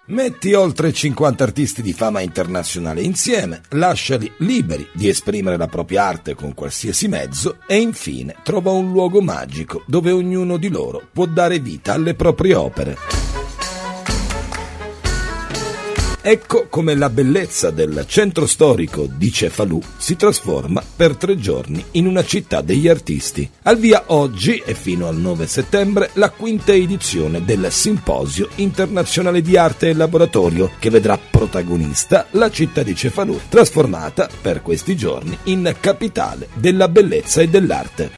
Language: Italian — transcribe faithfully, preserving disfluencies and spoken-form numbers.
Metti oltre cinquanta artisti di fama internazionale insieme, lasciali liberi di esprimere la propria arte con qualsiasi mezzo e infine trova un luogo magico dove ognuno di loro può dare vita alle proprie opere. Ecco come la bellezza del centro storico di Cefalù si trasforma per tre giorni in una città degli artisti. Al via oggi e fino al nove settembre la quinta edizione del Simposio Internazionale di Arte e Laboratorio, che vedrà protagonista la città di Cefalù, trasformata per questi giorni in capitale della bellezza e dell'arte.